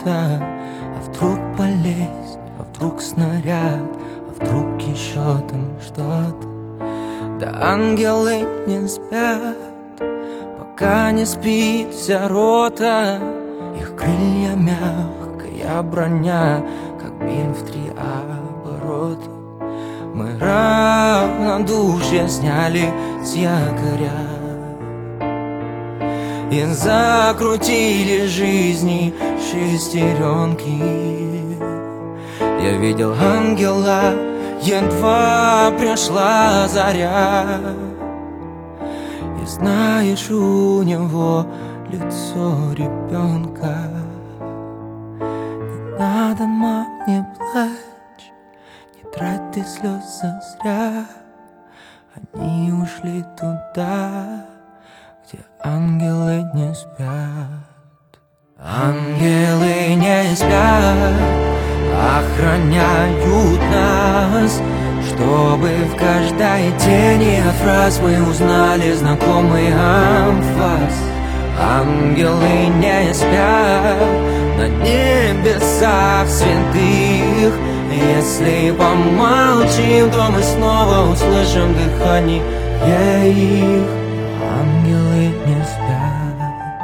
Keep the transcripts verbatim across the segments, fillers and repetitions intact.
зарота. А вдруг болезнь, а вдруг снаряд, а вдруг еще там что-то. Да ангелы не спят, пока не спит вся рота. Их крылья мягкая броня, как бим в три оборота. Мы равнодушие сняли с якоря и закрутили жизни шестеренки. Я видел ангела, едва пришла заря. И знаешь, у него лицо ребенка. Не надо, мам, не плачь, не трать ты слезы зря. Они ушли туда, где ангелы не спят. Ангелы не спят, охраняют нас, чтобы в каждой тени от фраз мы узнали знакомый анфас. Ангелы не спят на небесах святых. Если помолчим, то мы снова услышим дыхание их. Ангелы не спят.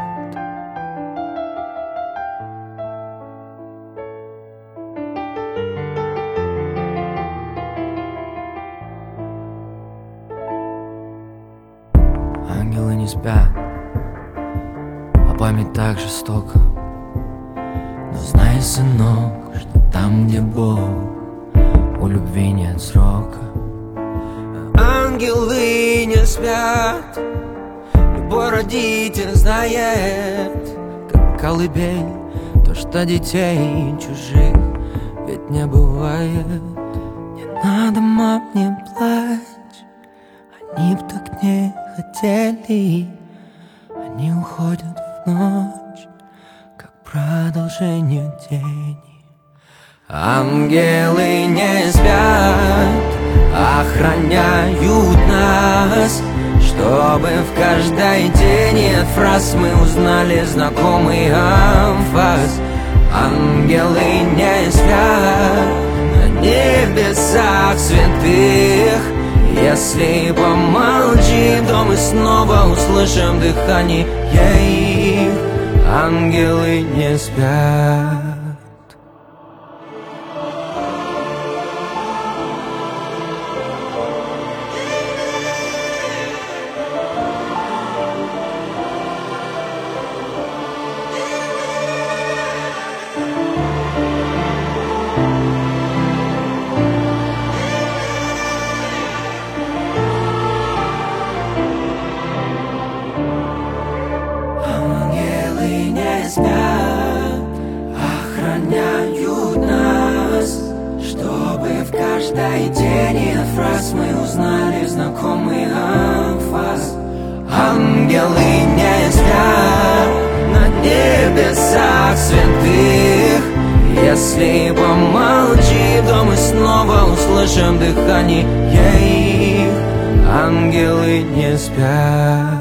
Ангелы не спят, а память так жестока. Но знай, сынок, что там, где Бог, у любви нет срока. Ангелы не спят, любой родитель знает, как колыбель, то, что детей чужих ведь не бывает. Не надо, мам, не плачь, они б так не хотели. Они уходят в ночь, как продолжение тени. Ангелы не спят, охраняют нас, чтобы в каждой тени от фраз мы узнали знакомый анфас. Ангелы не спят на небесах святых. Если помолчим, то мы снова услышим дыхание их. Ангелы не спят. Спят, охраняют нас, чтобы в каждой тени от фраз мы узнали знакомый анфас. Ангелы не спят на небесах святых. Если помолчим, то мы снова услышим дыхание их. Ангелы не спят.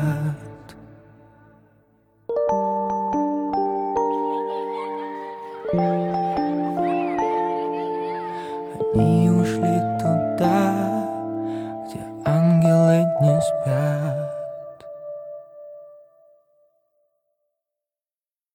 Они ушли туда, где ангелы не спят.